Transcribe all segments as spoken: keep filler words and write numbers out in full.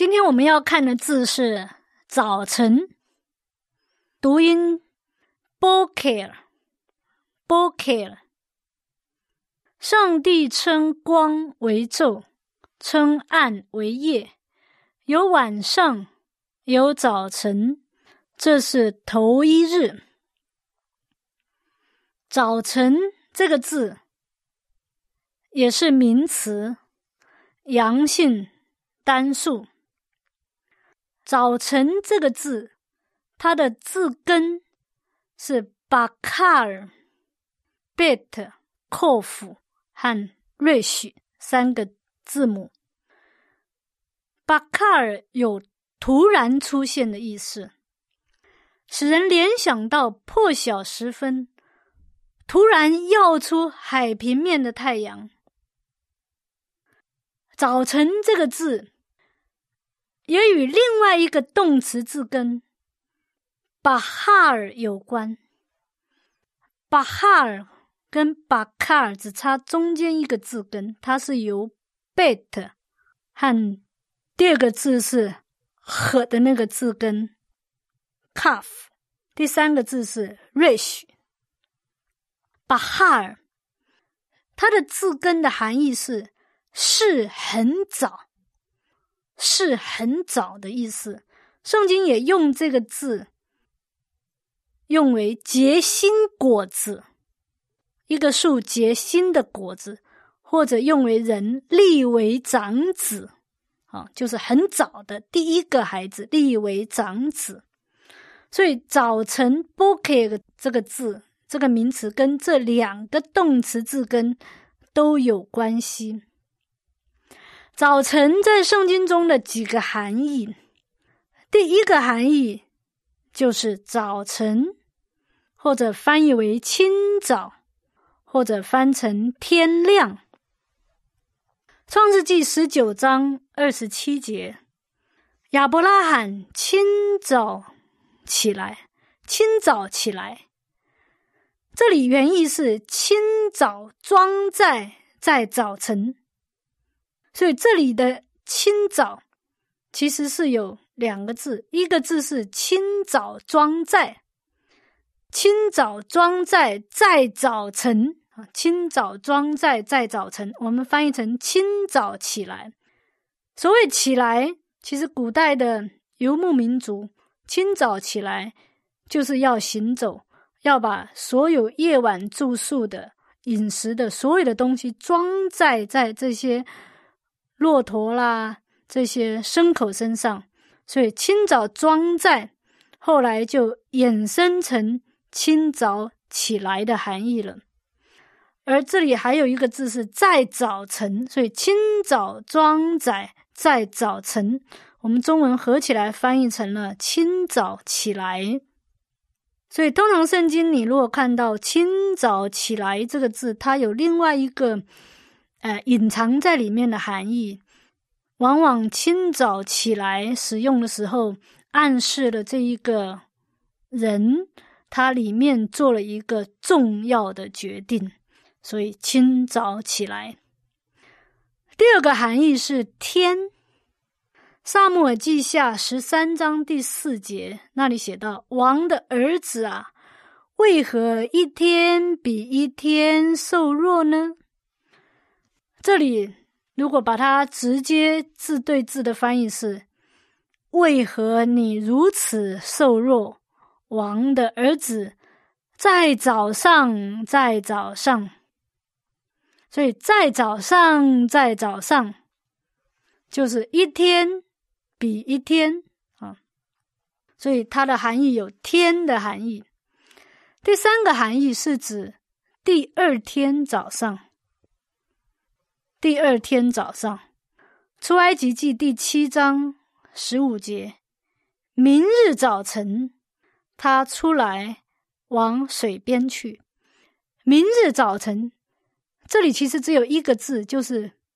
今天我们要看的字是早晨，读音 Boker Boker。 上帝称光为昼，称暗为夜，有晚上，有早晨，这是头一日。早晨这个字也是名词，阳性单数。早晨这个字，它的字根是 bakar、bet、kof 和 resh 三个字母。bakar 有突然出现的意思，使人联想到破晓时分突然耀出海平面的太阳。早晨这个字也与另外一个动词字根 bahar 有关。 bahar 跟 bakar 只差中间一个字根，它是由 bet 和第二个字是 h 的那个字根 kaf， 第三个字是 resh。 bahar 它的字根的含义是是很早，是很早的意思。圣经也用这个字用为结新果子，一个树结新的果子，或者用为人立为长子，啊，就是很早的第一个孩子立为长子。所以早晨 boker 这个字，这个名词跟这两个动词字根都有关系。早晨在圣经中的几个含义，第一个含义就是早晨，或者翻译为清早，或者翻成天亮。创世纪十九章二十七节，亚伯拉罕清早起来，清早起来，这里原意是清早装载在早晨，所以这里的清早其实是有两个字，一个字是清早装载，清早装载在早晨，清早装载在早晨，我们翻译成清早起来。所谓起来，其实古代的游牧民族清早起来就是要行走，要把所有夜晚住宿的饮食的所有的东西装载在这些骆驼啦，这些牲口身上，所以清早装载后来就衍生成清早起来的含义了。而这里还有一个字是在早晨，所以清早装载在早晨，我们中文合起来翻译成了清早起来。所以通常圣经你如果看到清早起来这个字，它有另外一个呃，隐藏在里面的含义，往往清早起来使用的时候，暗示了这一个人他里面做了一个重要的决定，所以清早起来。第二个含义是天，撒母耳记下十三章第四节那里写到，王的儿子啊，为何一天比一天瘦弱呢？这里如果把它直接字对字的翻译是，为何你如此瘦弱，王的儿子，在早上，在早上。所以在早上，在早上就是一天比一天啊，所以它的含义有天的含义。第三个含义是指第二天早上，第二天早上。出埃及记第七章十五节，明日早晨他出来往水边去。明日早晨这里其实只有一个字，就是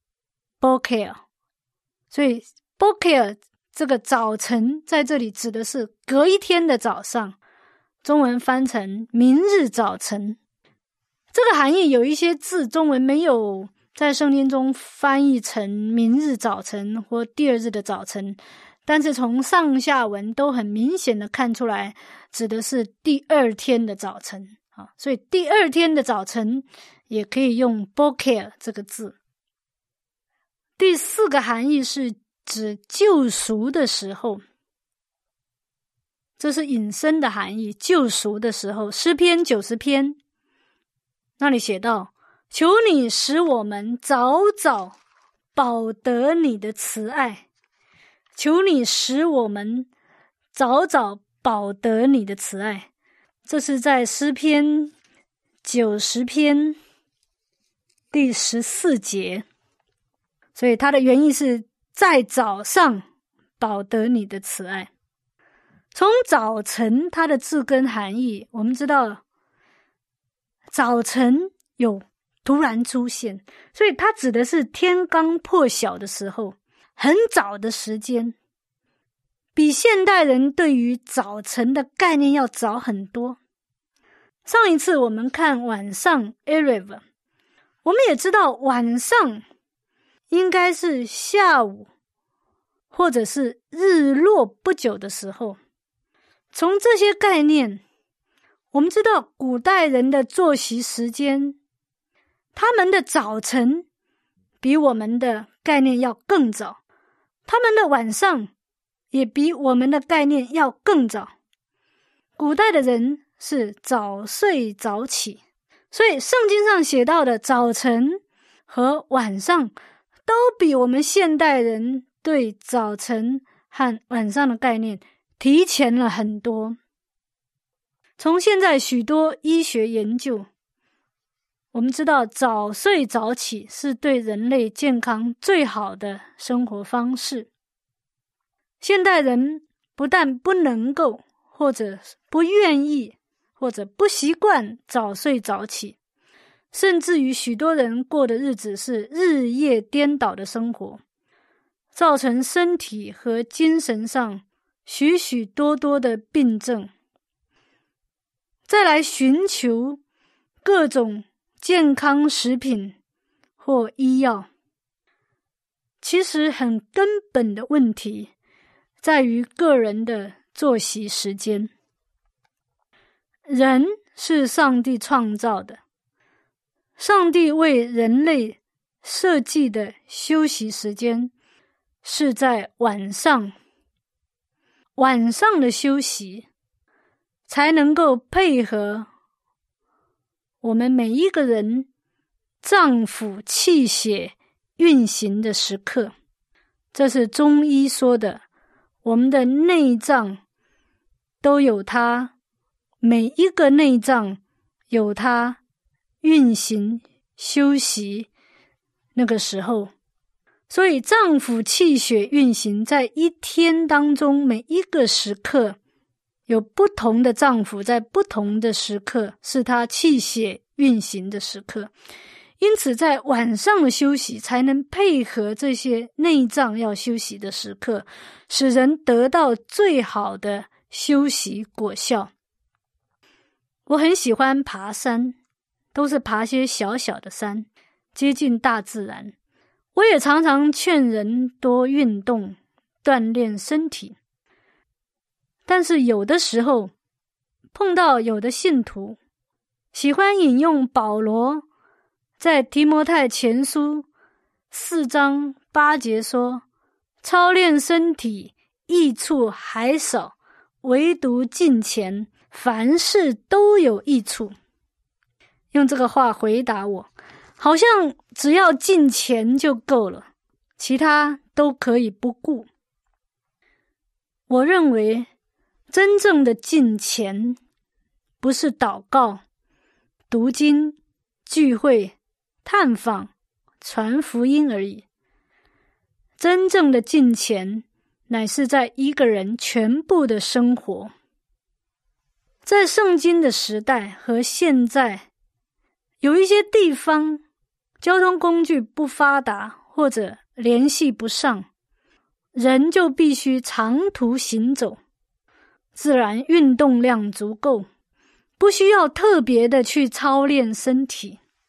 boker， 所以 boker 这个早晨在这里指的是隔一天的早上，中文翻成明日早晨。这个含义有一些字中文没有在圣经中翻译成明日早晨或第二日的早晨，但是从上下文都很明显的看出来指的是第二天的早晨啊，所以第二天的早晨也可以用 boker 这个字。第四个含义是指救赎的时候，这是引申的含义，救赎的时候。诗篇九十篇那里写道，求你使我们早早饱得你的慈爱，求你使我们早早饱得你的慈爱。这是在诗篇九十篇第十四节，所以它的原意是在早上饱得你的慈爱。从早晨它的字根含义，我们知道早晨有突然出现，所以它指的是天刚破晓的时候，很早的时间，比现代人对于早晨的概念要早很多。上一次我们看晚上 Erev， 我们也知道晚上应该是下午或者是日落不久的时候。从这些概念我们知道古代人的作息时间，他们的早晨比我们的概念要更早，他们的晚上也比我们的概念要更早。古代的人是早睡早起，所以圣经上写到的早晨和晚上都比我们现代人对早晨和晚上的概念提前了很多。从现在许多医学研究，我们知道早睡早起是对人类健康最好的生活方式。现代人不但不能够，或者不愿意，或者不习惯早睡早起，甚至于许多人过的日子是日夜颠倒的生活，造成身体和精神上许许多多的病症。再来寻求各种健康食品或医药，其实很根本的问题在于个人的作息时间。人是上帝创造的，上帝为人类设计的休息时间是在晚上，晚上的休息才能够配合我们每一个人脏腑气血运行的时刻。这是中医说的，我们的内脏都有它，每一个内脏有它运行休息那个时候。所以脏腑气血运行在一天当中，每一个时刻有不同的脏腑在不同的时刻是它气血运行的时刻，因此在晚上的休息才能配合这些内脏要休息的时刻，使人得到最好的休息果效。我很喜欢爬山，都是爬些小小的山，接近大自然。我也常常劝人多运动，锻炼身体。但是有的时候碰到有的信徒喜欢引用保罗在提摩太前书四章八节说，操练身体益处还少，唯独敬虔，凡事都有益处。用这个话回答我，好像只要敬虔就够了，其他都可以不顾。我认为真正的敬虔不是祷告、读经、聚会、探访、传福音而已。真正的敬虔乃是在一个人全部的生活。在圣经的时代和现在，有一些地方交通工具不发达或者联系不上，人就必须长途行走，自然运动量足够，不需要特别的去操练身体。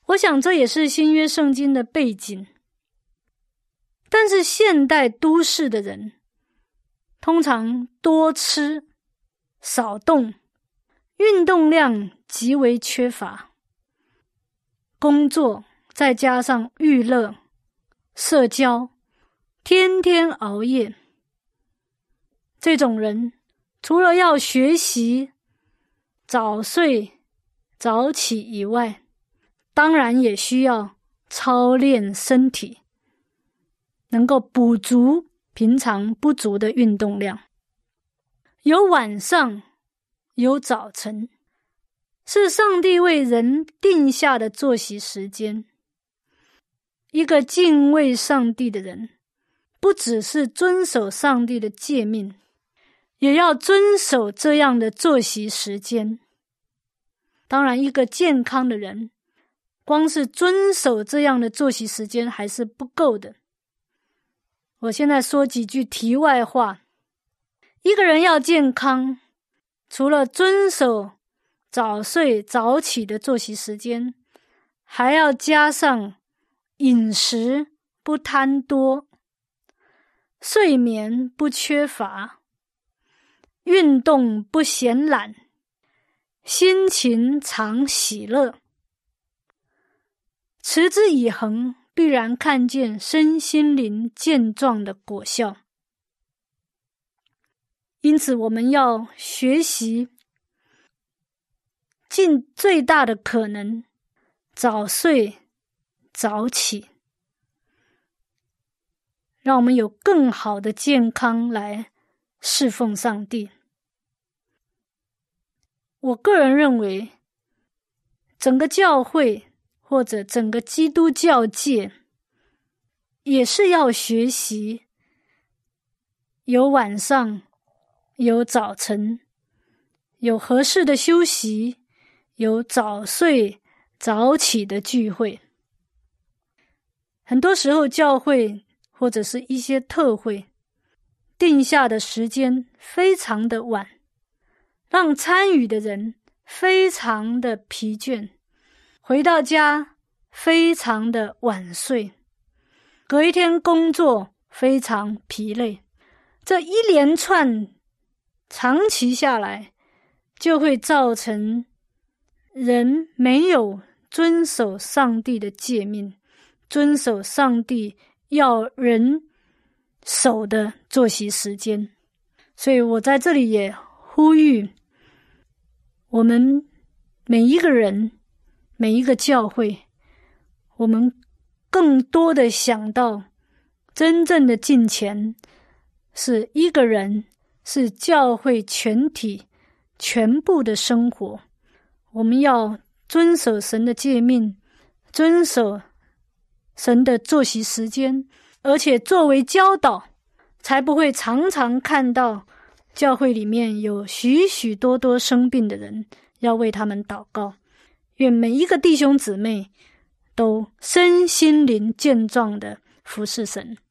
我想这也是新约圣经的背景。但是现代都市的人通常多吃少动，运动量极为缺乏，工作再加上娱乐、社交，天天熬夜。这种人除了要学习早睡早起以外，当然也需要操练身体，能够补足平常不足的运动量。有晚上，有早晨，是上帝为人定下的作息时间。一个敬畏上帝的人，不只是遵守上帝的诫命，也要遵守这样的作息时间。当然，一个健康的人，光是遵守这样的作息时间还是不够的。我现在说几句题外话。一个人要健康，除了遵守早睡早起的作息时间，还要加上饮食不贪多，睡眠不缺乏，运动不嫌懒，心情常喜乐。持之以恒，必然看见身心灵健壮的果效。因此我们要学习尽最大的可能早睡早起，让我们有更好的健康来侍奉上帝。我个人认为，整个教会或者整个基督教界也是要学习有晚上，有早晨，有合适的休息，有早睡早起的聚会。很多时候教会或者是一些特会定下的时间非常的晚，让参与的人非常的疲倦，回到家非常的晚睡，隔一天工作非常疲累。这一连串长期下来，就会造成人没有遵守上帝的诫命，遵守上帝要人守的作息时间。所以我在这里也呼吁我们每一个人，每一个教会，我们更多的想到真正的敬虔是一个人，是教会全体全部的生活。我们要遵守神的诫命，遵守神的作息时间，而且作为教导，才不会常常看到教会里面有许许多多生病的人，要为他们祷告。愿每一个弟兄姊妹都身心灵健壮的服侍神。